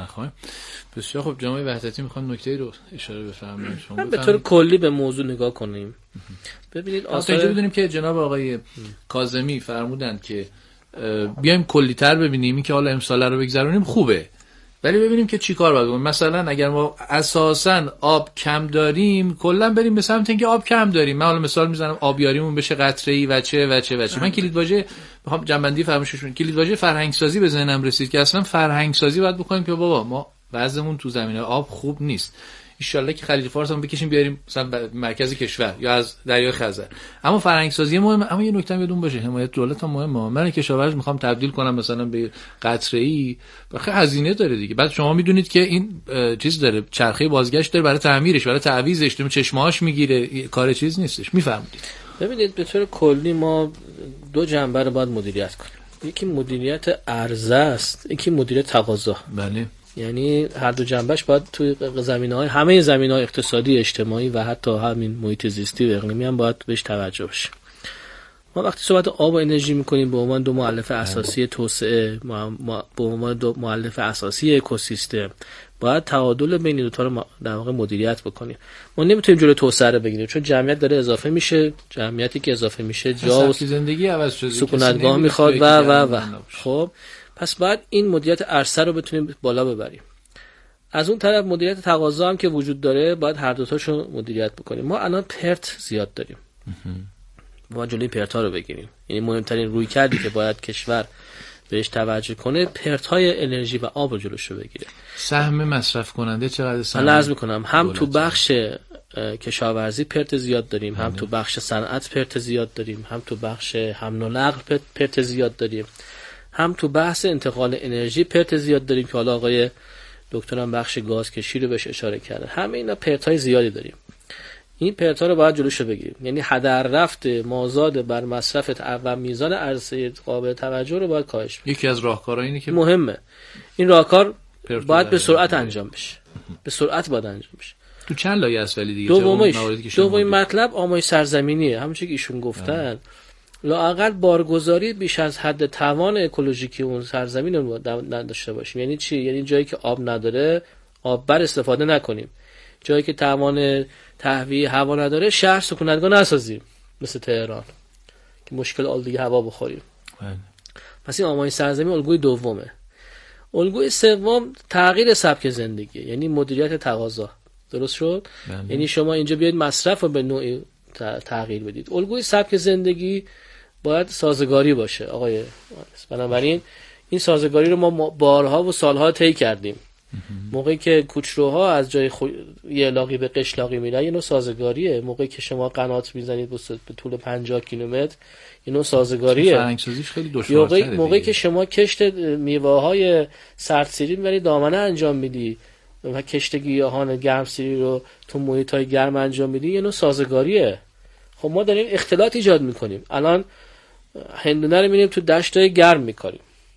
نخواهیم. بسیار خب جناب وحدتی میخوان نکته‌ای رو اشاره بفرمایید. شما به طور کلی به موضوع نگاه کنیم. ببینید اینجا بدونیم که جناب آقای کاظمی فرمودند که بیایم کلی‌تر ببینیم، این که حالا امسال رو بگذرونیم خوبه، ولی ببینیم که چی کار باید کنیم. مثلا اگر ما اساساً آب کم داریم کلا بریم به سمت اینکه آب کم داریم. من حالا مثال میزنم آبیاریمون بشه قطره‌ای و چه. من کلیدواژه میخوام جنبندی فرمایششون، کلیدواژه فرهنگ سازی به ذهنم رسید که اصلا فرهنگ سازی باید بکنیم که بابا ما وضعمون تو زمینه آب خوب نیست. ان شاءالله که خلیج فارس هم بکشیم بیاریم مثلا مرکز کشور یا از دریای خزر. اما فرهنگ سازی مهمه. اما یه نکته یادتون باشه، حمایت دولت هم مهمه. من کشاورز میخوام تبدیل کنم مثلا به قطره‌ای، بخاطر هزینه داره دیگه. بعد شما میدونید که این چیز داره، چرخه بازگشت داره برای تعمیرش، برای تعویضش، چشمه‌هاش میگیره، کار چیز نیستش. میفهمید؟ ببینید به طور کلی ما دو جنبه رو باید مدیریت کنیم. یکی مدیریت عرضه است، یکی مدیریت تقاضا. بله. یعنی هر دو جنبش باید توی زمینه‌های همه زمینه‌های اقتصادی، اجتماعی و حتی همین محیط زیستی و اقلیمی هم باید بهش توجه بشه. ما وقتی صحبت آب و انرژی می‌کنیم به عنوان دو مؤلفه اساسی توسعه، به عنوان دو مؤلفه اساسی اکوسیستم، باید تعادل بین دو تا رو در واقع مدیریت بکنیم. ما نمیتونیم جلوی توسعه رو بگیریم چون جمعیت داره اضافه میشه، جمعیتی که اضافه میشه جا و زندگی عوض شده، سکونتگاه میخواد و خب پس باید این مدیریت عرصه رو بتونیم بالا ببریم. از اون طرف مدیریت تقاضا هم که وجود داره باید هر دو تاشو مدیریت بکنیم. ما الان پرت زیاد داریم، ما جلوی پرت‌ها رو بگیریم. یعنی مهمترین رویکردی که باید کشور بهش توجه کنه پرت‌های انرژی و آب رو جلوشو بگیره. سهم مصرف کننده چقدر سهم؟ من عرض می‌کنم هم تو بخش کشاورزی پرت زیاد داریم، هم تو بخش صنعت پرت زیاد داریم، هم تو بخش حمل و نقل پرت زیاد داریم، هم تو بحث انتقال انرژی پرت زیاد داریم که حالا آقای دکترم بخش گاز کشی رو بهش اشاره کردن. همه اینا پرت‌های زیادی داریم. این پرت‌ها رو باید جلوشو بگیریم. یعنی هدر رفت مازاد بر مصرف و میزان عرضه قابل توجه رو باید کاهش بدیم. یکی از راهکارها اینه که مهمه. این راهکار باید به سرعت انجام بشه. به سرعت باید انجام بشه. تو چند لایه است ولی دیگه دومین مطلب آمایش سرزمینیه. همونجوری که ایشون گفتن لااقل بارگذاری بیش از حد توان اکولوژیکی اون سرزمین رو نداشته باشیم. یعنی چی؟ یعنی جایی که آب نداره آب بر استفاده نکنیم، جایی که توان تهویه هوا نداره شهر سکونتگاه نسازیم مثل تهران که مشکل آلودگی هوا بخوریم. پس این آمایش سرزمین الگوی دومه. الگوی سوم تغییر سبک زندگی، یعنی مدیریت تقاضا. درست شد؟ یعنی شما اینجا بیاید مصرف رو به نوعی تغییر بدید. الگوی سبک زندگی باید سازگاری باشه آقای. بنابراین این سازگاری رو ما بارها و سالها طی کردیم. موقعی که کوچروها از جای یه لاغی به قشلاقی میرن یه نوع سازگاریه. موقعی که شما قنات میزنید به طول 50 کیلومتر یه نوع سازگاریه. فرهنگ‌سازیش خیلی دشوارتره. موقعی که شما کشت میوه‌های سردسیری میبری دامنه انجام میدی و کشت گیاهان گرمسیری رو تو محیط‌های گرم انجام میدی یه نوع سازگاریه. خب ما داریم اختلاط ایجاد میکنیم. الان هندونه رو می‌بینیم تو دشتای گرم می‌کاریم،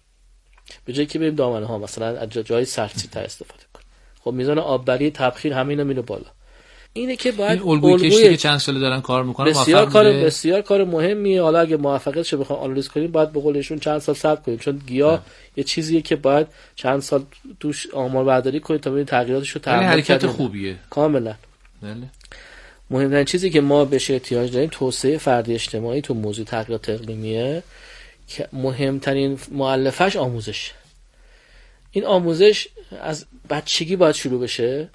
به جایی که بریم دامنه ها مثلا از جای سردسیرتر استفاده کنیم. خب میزان آببری تبخیر همه اینا میره بالا. اینه که باید الگوی کشتی که چند ساله دارن کار میکنن بسیار کار مهمیه. حالا اگه موفقیتش رو بخوام آنالیز کنیم باید به قول ایشون چند سال صبر کنیم، چون گیاه یه چیزیه که باید چند سال توش آمار برداری کنید تا ببینید تغییراتش رو تحمل کنید. حرکت خوبیه کاملا. بله. مهمترین چیزی که ما بهش احتیاج داریم توسعه فردی اجتماعی تو موضوع تغییرات اقلیمیه که مهمترین مؤلفه‌اش آموزش. این آموزش از بچگی باید شروع بشه،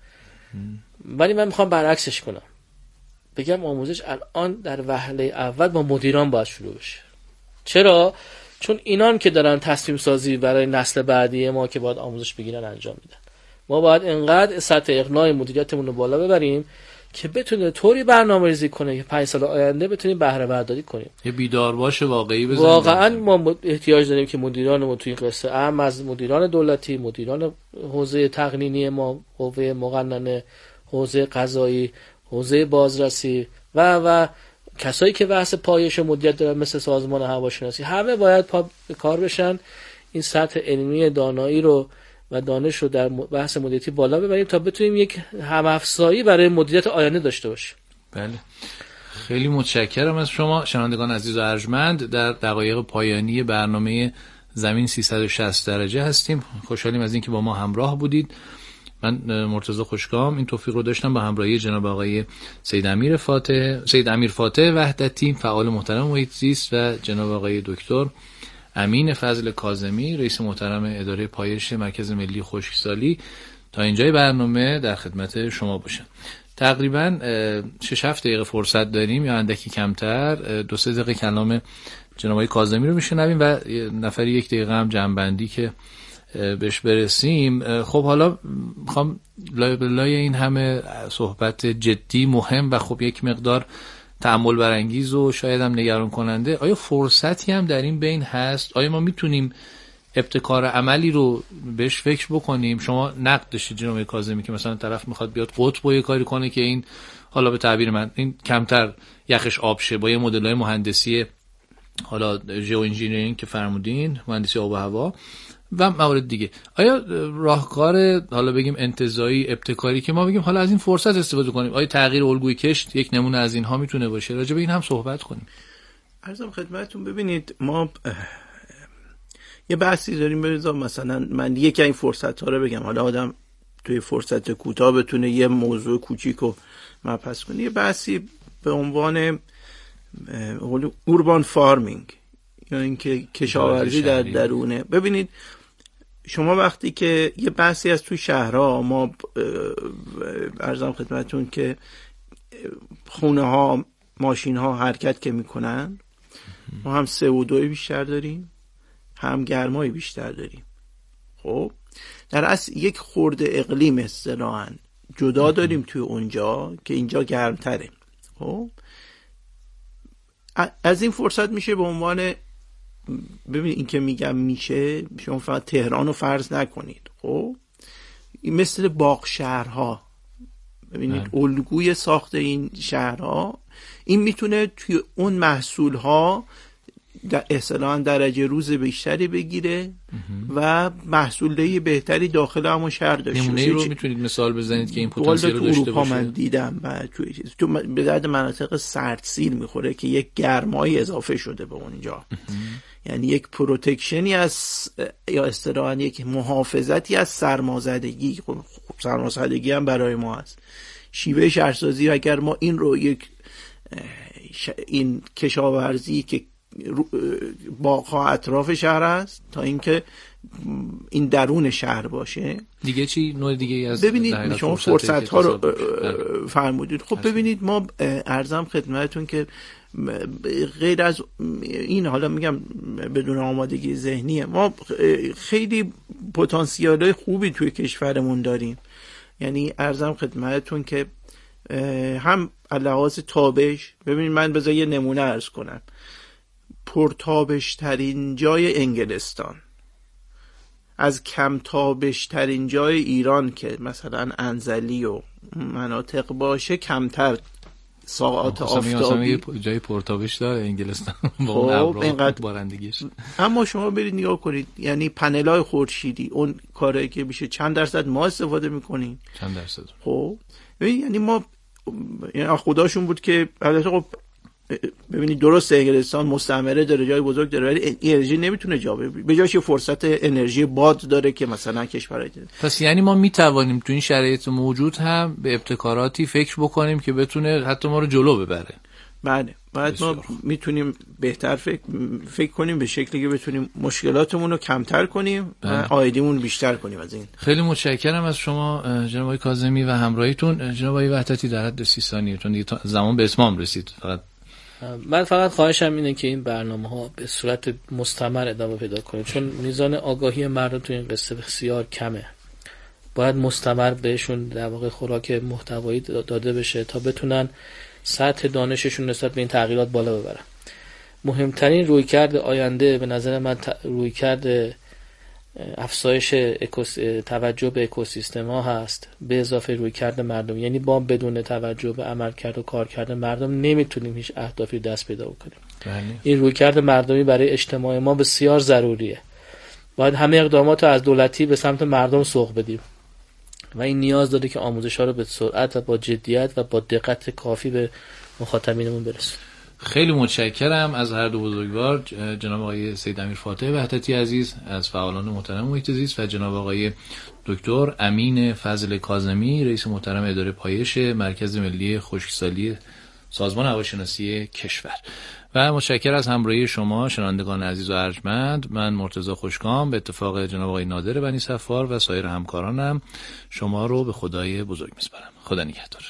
ولی من میخوام برعکسش کنم، بگم آموزش الان در وهله اول با مدیران باید شروع بشه. چرا؟ چون اینان که دارن تصمیم سازی برای نسل بعدی ما که باید آموزش بگیرن انجام میدن. ما باید انقدر سطح اقناع مدیریتمون رو بالا ببریم که بتونه طوری برنامه‌ریزی کنه که 5 سال آینده بتونیم بهره برداری کنیم. یه بیدار باشه واقعی بزنیم. واقعا ما احتیاج داریم که مدیرانمون توی این قصه اهم از مدیران دولتی، مدیران حوزه تقنینی ما، حوزه مقننه، حوزه قضایی، حوزه بازرسی و کسایی که بحث پایش و مدیریت دارن مثل سازمان هواشناسی، همه باید پا به کار بشن. این سطح علمی دانایی رو و دانش رو در بحث مدیریتی بالا ببریم تا بتونیم یک هم‌افزایی برای مدیریت آینده داشته باشیم. بله. خیلی متشکرم از شما شنوندگان عزیز و ارجمند. در دقایق پایانی برنامه زمین 360 درجه هستیم. خوشحالیم از اینکه با ما همراه بودید. من مرتضی خوشگام این توفیق رو داشتم با همراهی جناب آقای سید امیر فاتح وحدتی، فعال محترم محیط زیست، و جناب آقای دکتر امین فضل کاظمی، رئیس محترم اداره پایش مرکز ملی خشکسالی، تا اینجای برنامه در خدمت شما باشم. تقریبا 6-7 دقیقه فرصت داریم یا اندکی کمتر، 2-3 دقیقه کلام جناب آقای کاظمی رو میشنویم و نفری 1 دقیقه هم جنبندی که بهش برسیم. خب حالا میخوام لای این همه صحبت جدی مهم و خب یک مقدار تأمل برانگیز و شاید هم نگران کننده، آیا فرصتی هم در این بین هست؟ آیا ما میتونیم ابتکار عملی رو بهش فکر بکنیم؟ شما نقد داشتید جناب کاظمی که مثلا طرف میخواد بیاد قطب یه کاری کنه که این، حالا به تعبیر من، این کمتر یخش آب شه با یه مدل‌های مهندسی حالا ژئو انجینیرینگ که فرمودین، مهندسی آب و هوا و موارد دیگه. آیا راهکار حالا بگیم انتزاعی ابتکاری که ما بگیم حالا از این فرصت استفاده کنیم، آیا تغییر الگوی کشت یک نمونه از اینها میتونه باشه؟ راجع به این هم صحبت کنیم. عرضم خدمتتون، ببینید ما یه بحثی داریم، بذار مثلا من یکی این فرصت ها رو بگم، حالا آدم توی فرصت کوتاه بتونه یه موضوع کوچیکو مبحث کنه. یه بحثی به عنوان اوربان فارمینگ یا اینکه کشاورزی در درونه. ببینید شما وقتی که یه بحثی از توی شهرها، ما عرضم خدمتتون که خونه ها، ماشین ها حرکت که میکنن، ما هم CO2 بیشتر داریم، هم گرمای بیشتر داریم. خب در اصل یک خورده اقلیم اصطلاحاً جدا داریم توی اونجا که اینجا گرمتره. خب از این فرصت میشه به عنوان، ببین این که میگم میشه، شما فقط تهران رو فرض نکنید. خب مثل باغ شهرها، ببینید الگوی ساخت این شهرها، این میتونه توی اون محصولها در اصطلاحاً درجه روز بیشتری بگیره و محصولدهی بهتری داخل همون شهر داشته باشه. نمونه رو میتونید مثال بزنید که این پتانسیل رو داشته باشه؟ من دیدم و تو به درد مناطق سردسیر میخوره که یک گرمایی اضافه شده به اونجا. یعنی یک پروتکشنی از، یا اصطلاحاً یک محافظتی از سرمازدگی. خب سرمازدگی هم برای ما هست. شیوه شهرسازی، اگر ما این رو یک این کشاورزی که باغ‌ها اطراف شهر است تا اینکه این درون شهر باشه. دیگه چی نوع دیگه از، ببینید شما فرصت‌ها رو فرمودید. خب ببینید ما عرضم خدمتتون که غیر از این، حالا میگم بدون آمادگی ذهنیه، ما خیلی پتانسیل‌های خوبی توی کشورمون داریم. یعنی عرضم خدمتتون که هم لحاظ تابش، ببینید من بذار یه نمونه عرض کنم. پرتابش ترین جای انگلستان از کم تابش ترین جای ایران که مثلا انزلی و مناطق باشه کمتر ساعات آفتابی جای پرتابش داره انگلستان با اون ابرها بارندگیش. اما شما برید نگاه کنید، یعنی پنل‌های خورشیدی، اون کاری که میشه چند درصد ما استفاده میکنیم، چند درصد. خب یعنی ما، یعنی خداشون بود که البته خب ببینید درسته انگلستان مستعمره داره، جای بزرگ داره، ولی انرژی نمیتونه جا بره، به جاش فرصت انرژی باد داره که مثلا کشورهای دیگه. پس یعنی ما میتوانیم تو این شرایط موجود هم به ابتکاراتی فکر بکنیم که بتونه حتی ما رو جلو ببره. بله، بعد ما میتونیم بهتر فکر کنیم به شکلی که بتونیم مشکلاتمون رو کمتر کنیم و عایدیمون بیشتر کنیم از این. خیلی متشکرم از شما جناب آقای کاظمی و همراهیتون. جناب آقای وحدتی در حد 30 ثانیه چون دیگه زمان به اتمام رسید. من فقط خواهشم اینه که این برنامه‌ها به صورت مستمر ادامه پیدا کنه، چون میزان آگاهی مردم تو این قصه بسیار کمه. باید مستمر بهشون در واقع خوراک محتوایی داده بشه تا بتونن سطح دانششون نسبت به این تغییرات بالا ببرن. مهمترین رویکرد آینده به نظر من رویکرد افزایش توجه به اکوسیستم ها هست، به اضافه رویکرد مردم. یعنی با بدون توجه به عملکرد و کارکرد مردم نمیتونیم هیچ اهدافی دست پیدا کنیم. این رویکرد مردمی برای اجتماع ما بسیار ضروریه. باید همه اقدامات رو از دولتی به سمت مردم سوق بدیم و این نیاز داره که آموزش ها رو به سرعت و با جدیت و با دقت کافی به مخاطبینمون برسونیم. خیلی متشکرم از هر دو بزرگوار، جناب آقای سید امیر فاتح وحدتی عزیز از فعالان محترم محیط زیست و جناب آقای دکتر امین فضل کاظمی رئیس محترم اداره پایش مرکز ملی خشکسالی سازمان هواشناسی کشور. و متشکرم از همراهی شما شنوندگان عزیز و ارجمند. من مرتضی خوشکام به اتفاق جناب آقای نادر بنی صفار و سایر همکارانم شما رو به خدای بزرگ میسپارم. خدا نگهدار.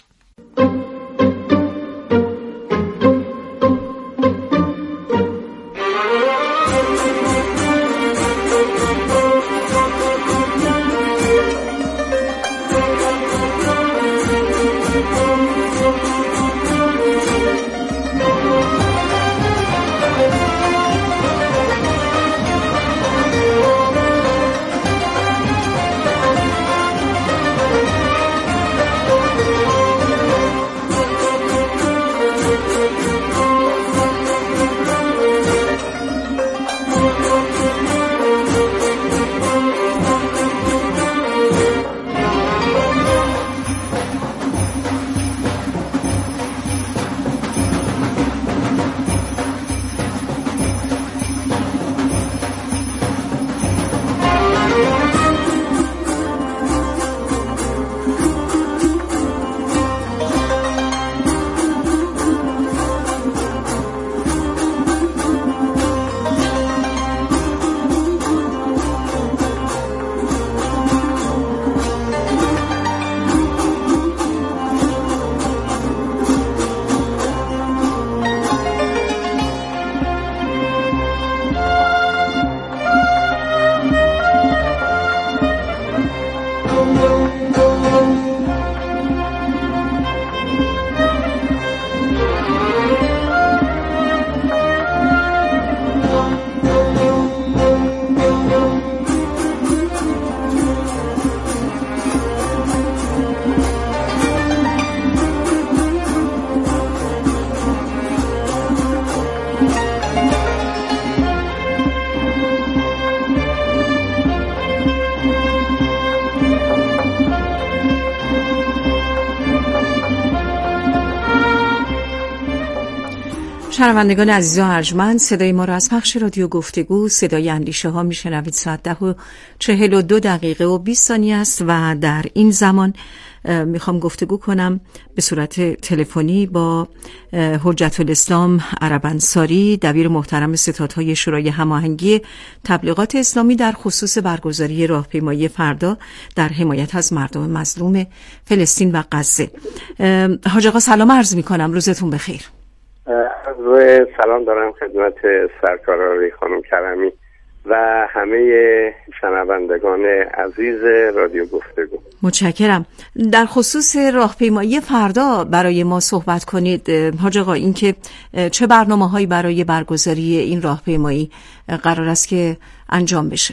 شنوندگان عزیز و ارجمند، صدای ما را از پخش رادیو گفتگو صدای اندیشه ها میشنوید. ساعت 10:42 و 20 ثانیه است و در این زمان میخوام گفتگو کنم به صورت تلفنی با حجت الاسلام عرب انصاری، دبیر محترم ستادهای شورای هماهنگی تبلیغات اسلامی در خصوص برگزاری راهپیمایی فردا در حمایت از مردم مظلوم فلسطین و غزه. حاج آقا سلام عرض میکنم، روزتون بخیر. سلام دارم خدمت سرکار عالی خانم کرمی و همه شنوندگان عزیز رادیو گفتگو. متشکرم. در خصوص راهپیمایی فردا برای ما صحبت کنید حاج آقا، این که چه برنامه‌هایی برای برگزاری این راهپیمایی قرار است که انجام بشه؟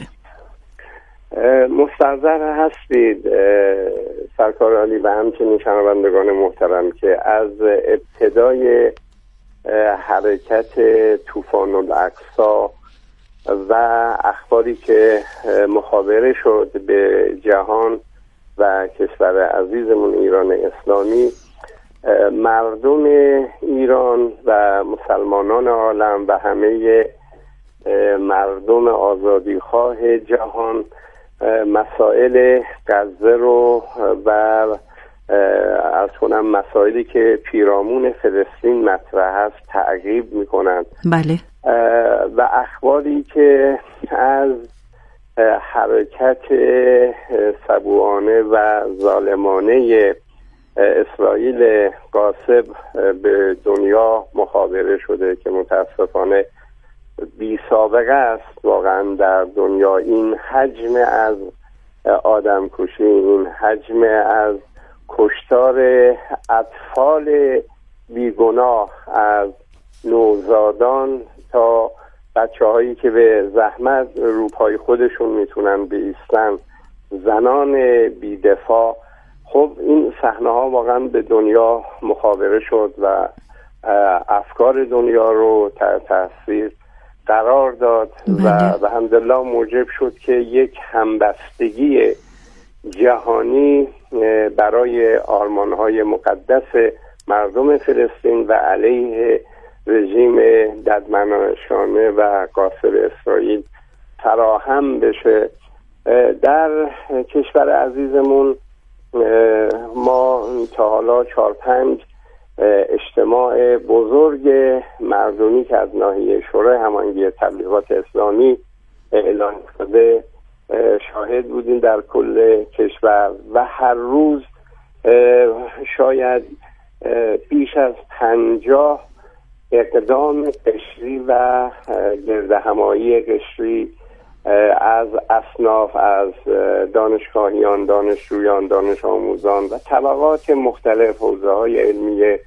مستحضر هستید سرکار عالی و همچنین شنوندگان محترم که از ابتدای حرکت طوفان الاقصی و اخباری که مخابره شد به جهان و کشور عزیزمون ایران اسلامی، مردم ایران و مسلمانان عالم و همه مردم آزادیخواه جهان مسائل غزه رو و از کنم مسائلی که پیرامون فلسطین مطرح است تعقیب میکنند. بله. و اخباری که از حرکت سبوانه و ظالمانه اسرائیل غاصب به دنیا مخابره شده که متاسفانه بی سابقه است واقعا در دنیا. این حجم از آدم کشی، این حجم از کشتار اطفال بیگناه، از نوزادان تا بچه هایی که به زحمت روپای خودشون میتونن بایستن، زنان بیدفاع. خب این صحنه ها واقعا به دنیا مخابره شد و افکار دنیا رو تحت تاثیر قرار داد و الحمدلله موجب شد که یک همبستگی جهانی برای آرمان‌های مقدس مردم فلسطین و علیه رژیم ددمنشانه و قاصر اسرائیل فراهم بشه. در کشور عزیزمون ما تا حالا 4-5 اجتماع بزرگ مردمی که از ناحیه شورای هماهنگی تبلیغات اسلامی اعلان شده شاهد بودیم در کل کشور و هر روز شاید بیش از 50 اقدام قشری و گردهمایی قشری از اصناف، از دانشگاهیان، دانشجویان، دانش آموزان و طبقات مختلف، حوزه‌های علمی،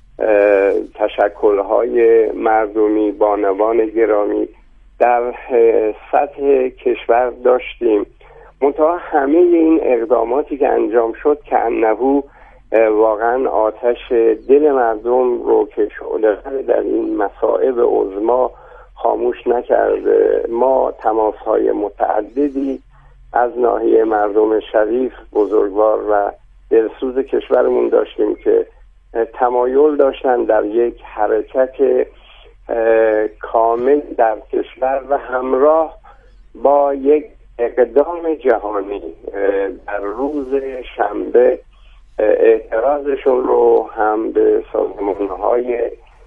تشکل‌های مردمی، بانوان گرامی در سطح کشور داشتیم. منتها همه این اقداماتی که انجام شد که انهو واقعا آتش دل مردم رو که شعله در این مصائب عظما خاموش نکرده. ما تماس‌های متعددی از ناحیه مردم شریف، بزرگوار و دلسوز کشورمون داشتیم که تمایل داشتن در یک حرکت کامل در کشور و همراه با یک اقدام جهانی در روز شنبه اعتراضشون رو هم به سازمان‌های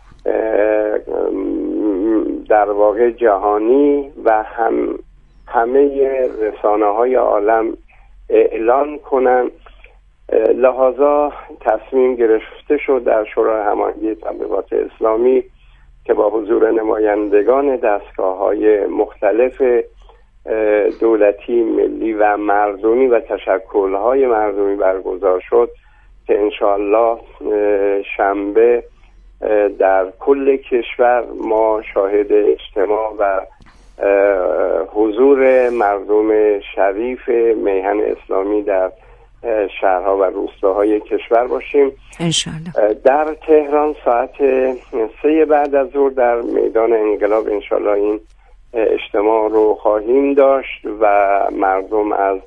در واقع جهانی و هم همه رسانه‌های عالم اعلان کنن. لحاظا تصمیم گرفته شد در شورای هماهنگی تبلیغات اسلامی که با حضور نمایندگان دستگاه‌های مختلف دولتی، ملی و مردمی و تشکل‌های مردمی برگزار شد که انشاءالله شنبه در کل کشور ما شاهد اجتماع و حضور مردم شریف میهن اسلامی در شهرها و روستاهای کشور باشیم انشاءالله. در تهران ساعت 3 بعد از ظهر در میدان انقلاب انشاءالله این اجتماع رو خواهیم داشت و مردم از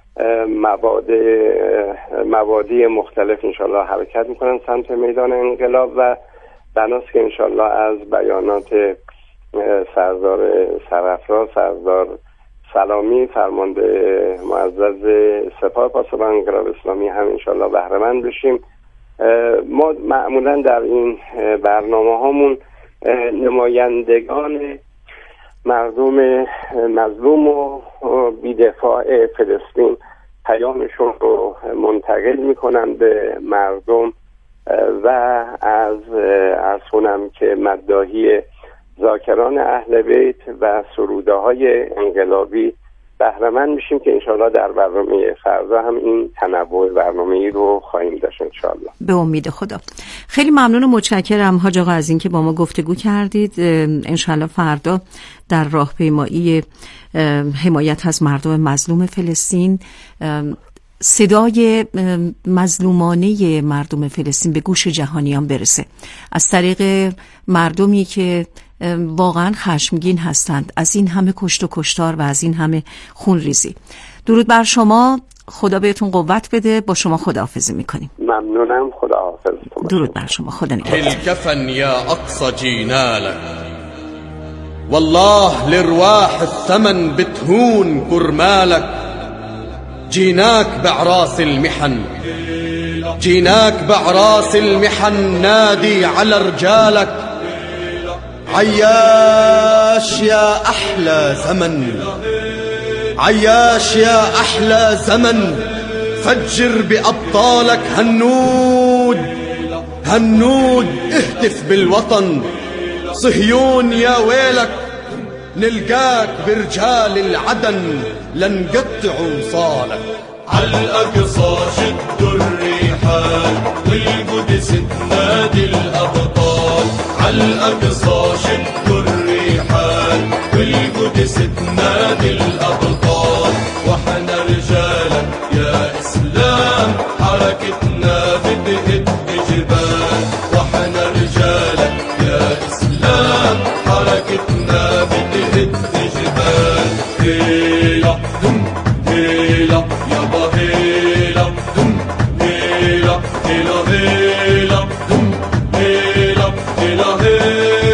مبادی مختلف انشاءالله حرکت میکنن سمت میدان انقلاب و بناست که انشاءالله از بیانات سردار سرافراز، سردار سلامی، فرمانده معزز سپاه پاسداران انقلاب اسلامی هم انشاءالله بهره مند بشیم. ما معمولا در این برنامه هامون نمایندگان مردم مظلوم و بی‌دفاع فلسطین پیامشون رو منتقل میکنن به مردم و از کنم که مداحی ذاکران اهل بیت و سروده های انقلابی بهره مند میشیم که انشاءالله در برنامه فردا هم این تنوع برنامه‌ای رو خواهیم داشت انشاءالله. به امید خدا. خیلی ممنون و متشکرم حاج آقا از اینکه با ما گفتگو کردید. انشاءالله فردا در راهپیمایی حمایت از مردم مظلوم فلسطین صدای مظلومانه مردم فلسطین به گوش جهانیان برسه از طریق مردمی که واقعا خشمگین هستند از این همه کشت و کشتار و از این همه خون ریزی. درود بر شما، خدا بهتون قوت بده. با شما خداحافظی میکنیم. ممنونم، خداحافظ. درود بر شما، خدا نگهدار. الكفن يا أقصى جينالك والله لرواح الثمن بتهون كرمالك جيناك بعراس المحن جيناك بعراس المحن نادي على رجالك عياش يا أحلى زمن عياش يا أحلى زمن فجر بأبطالك هنود هنود اهتف بالوطن صهيون يا ويلك نلقاك برجال العدن لنقطع وصالك عالأقصى شدوا الريحان والقدس تنادي الأبطال عالأقصى شدوا الريحان والقدس تنادي الأبطال وحنا رجالك يا إسلام حركتنا بتهد جبال وحنا رجالك يا إسلام حركتنا بتهد جبال هيلا دم هيلا يابا هيلا دم هيلا هيلا هيلا دم هيلا هيلا هيلا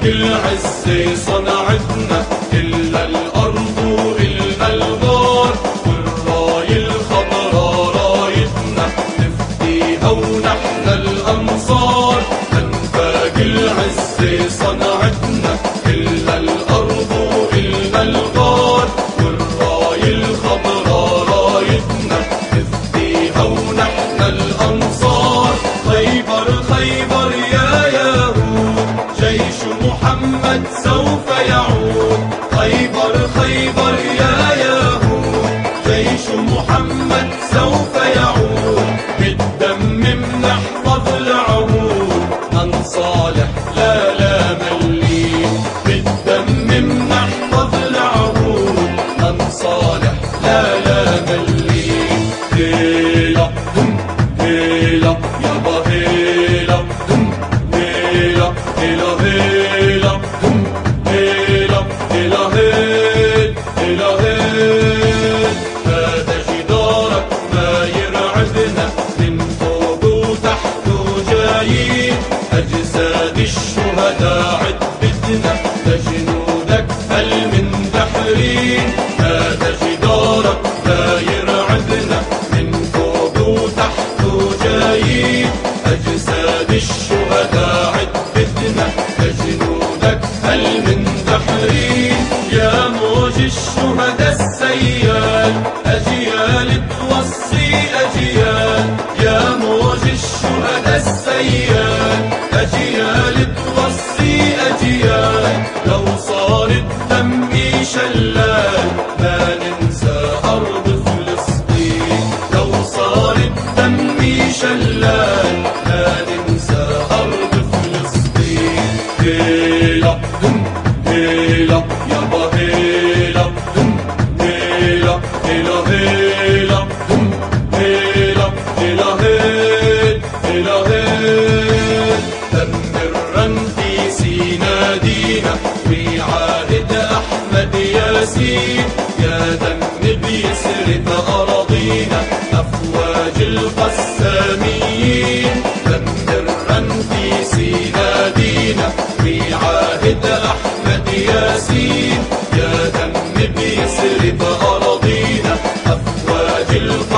العز صنعتنا، إلا الأرض إلا الغار، والراية الخضراء رايتنا نفديها ونحن الأنصار. أنفاق العز صنعتنا، إلا الأرض إلا الغار، والراية الخضراء رايتنا نفديها ونحن الأنصار. خيبر خيبر يا يهود، جيش محمد سوف يعود. خيبر خيبر يا يهود، جيش محمد سوف يعود. بالدم نحفظ العهود، ننصالح لا لا ملين. بالدم نحفظ العهود، ننصالح لا لا ملين. هيلا هم هيلا يابا هيلا هم هيلا هيلا هيلا هم هيلا هيلا هيل هيلا هيل. هذا جدارك ما يرعبنا، من فوق وتحت وجايين. أجساد الشهداء عدتنا، لجنودك المندحرين. هذا جدارك ما يرعبنا، من فوق وتحت وجايين. أجساد الشهداء عدتنا، لجنودك المندحرين. يا موج الشهداء السيال، أجيال توصي أجيال. يا موج الشهداء السيال، أجيال توصي أجيال. لو صار الدم شلال، ما ننسى أرض فلسطين. لو صار الدم شلال، ما ننسى أرض فلسطين. هيلا هم هيلا يابا هيلا هم هيلا هيلا هيلا هم هيلا هيلا هيل هيلا هيل. دمر في سينا دينا، وعاهد أحمد ياسين. يا دم بيسرد أراضينا، أفواج القساميين. دمر في سينا دينا، وعاهد أحمد ياسين. يا دم بيسرد أراضينا، أفواج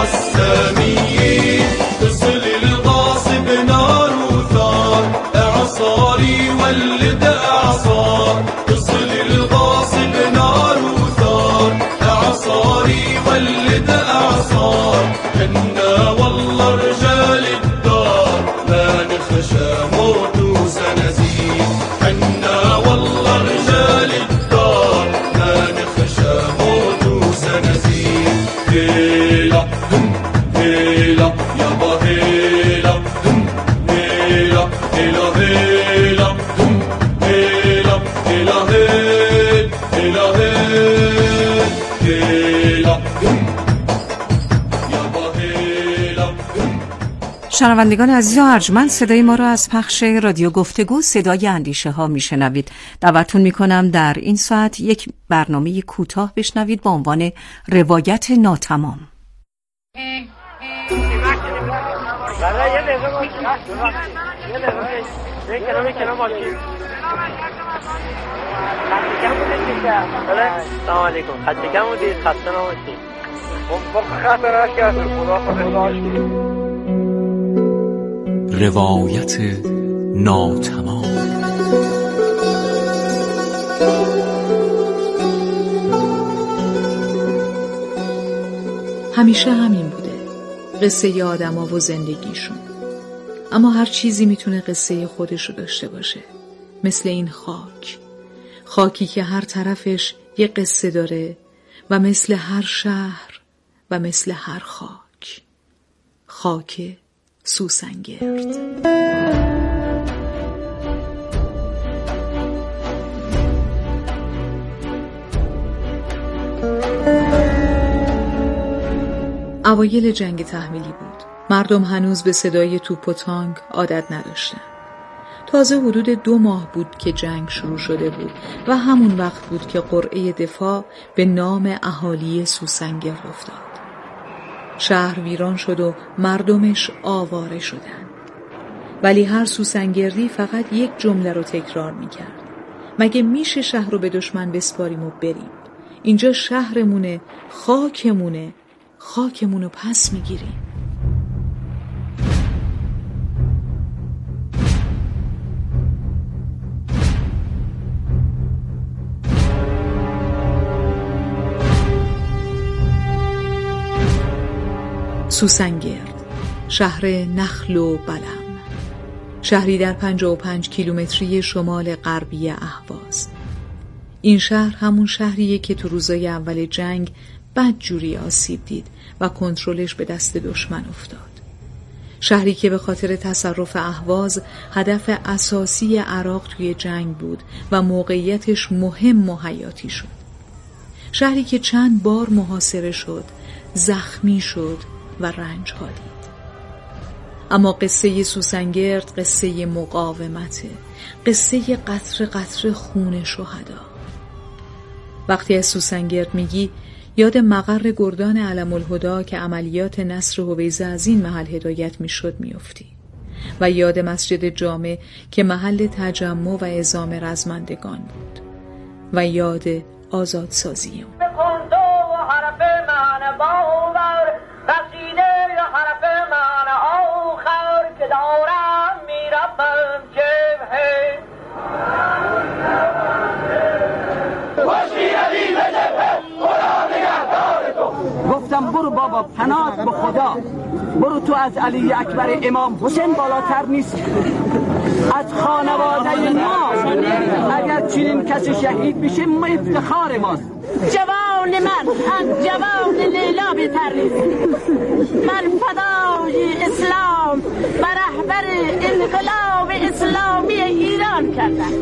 القساميين. تصل الغاصب نار وثار، إعصاري ولد إعصار. تصل الغاصب نار وثار، إعصاري ولد إعصار. كنا والله رجال الدار، ما نخشى موت وزنازير. كنا والله رجال الدار، ما نخشى موت وزنازير. هيلا هم هيلا يابا هيلا هم هيلا هيلا هيلا هم هيلا هيلا هيل هيلا هيل. هيلا هم یابا هیلا. شنوندگان عزیز و ارجمند، صدای ما را از پخش رادیو گفتگو صدای اندیشه ها میشنوید. دعوتتون میکنم در این ساعت یک برنامه کوتاه بشنوید با عنوان روایت ناتمام. سلام علیکم. خسته کم بودید؟ خسته نباشید. روایت ناتمام. همیشه همین بوده، قصه آدما و زندگیشون. اما هر چیزی میتونه قصه خودشو داشته باشه، مثل این خاکی که هر طرفش یه قصه داره، و مثل هر شهر و مثل هر خاک سوسنگرد. اوایل جنگ تحمیلی بود. مردم هنوز به صدای توپ و تانک عادت نداشتن. تازه حدود 2 ماه بود که جنگ شروع شده بود و همون وقت بود که قرعه دفاع به نام اهالی سوسنگرد افتاد. شهر ویران شد و مردمش آواره شدن. ولی هر سوسنگردی فقط یک جمله رو تکرار میکرد: مگه میشه شهر رو به دشمن بسپاریم و بریم؟ اینجا شهرمونه، خاکمونه، خاکمونو پس میگیریم. سوسنگرد، شهر نخل و بلم، شهری در 55 کیلومتری شمال غربی اهواز. این شهر همون شهریه که تو روزای اول جنگ بدجوری آسیب دید و کنترلش به دست دشمن افتاد. شهری که به خاطر تصرف اهواز هدف اساسی عراق توی جنگ بود و موقعیتش مهم و حیاتی شد. شهری که چند بار محاصره شد، زخمی شد و رنج ها دید. اما قصه سوسنگرد قصه مقاومته، قصه قطره قطره خون شهدا. وقتی از سوسنگرد میگی یاد مقر گردان علم الهدا که عملیات نصر هویزه از این محل هدایت میشد میافتی و یاد مسجد جامع که محل تجمع و اعزام رزمندگان بود و یاد آزادسازی اون. گفتم برو بابا، پناهت به خدا، برو تو از علی اکبر امام حسین بالاتر نیست. از خانواده ما اگر چنین کسی شهید بشه ما افتخار ماست. جوان من از جوان لیلا بهتر نیست. من فدای اسلام و رهبر انقلاب اسلامی ایران کردم.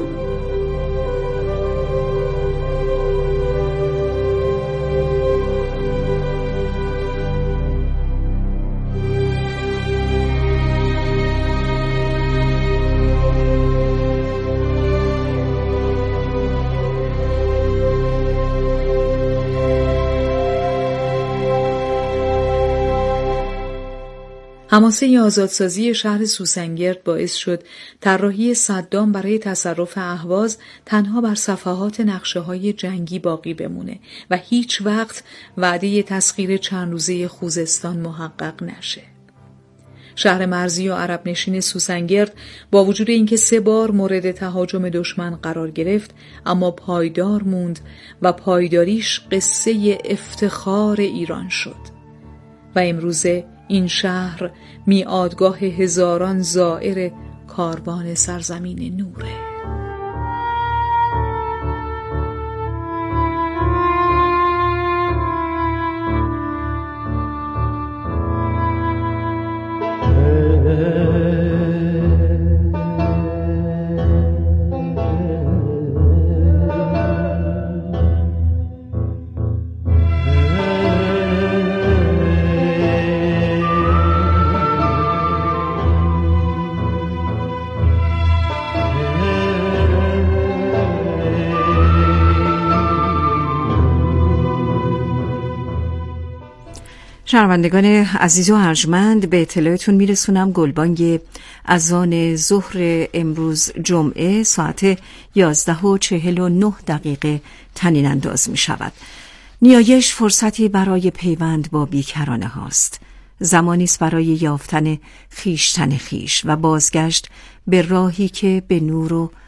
حماسه آزادسازی شهر سوسنگرد باعث شد طراحی صدام برای تصرف اهواز تنها بر صفحات نقشه‌های جنگی باقی بمونه و هیچ وقت وعده تسخیر چند روزه خوزستان محقق نشه. شهر مرزی و عرب نشین سوسنگرد با وجود اینکه 3 بار مورد تهاجم دشمن قرار گرفت اما پایدار موند و پایداریش قصه افتخار ایران شد و امروزه این شهر میعادگاه هزاران زائر کاروان سرزمین نوره. شنوندگان عزیز و ارجمند، به اطلاعتون میرسونم گلبانگ اذان ظهر امروز جمعه ساعت 11:49 طنین انداز می شود. نیایش فرصتی برای پیوند با بیکرانه هاست. زمانی است برای یافتن خویشتن خویش و بازگشت به راهی که به نور و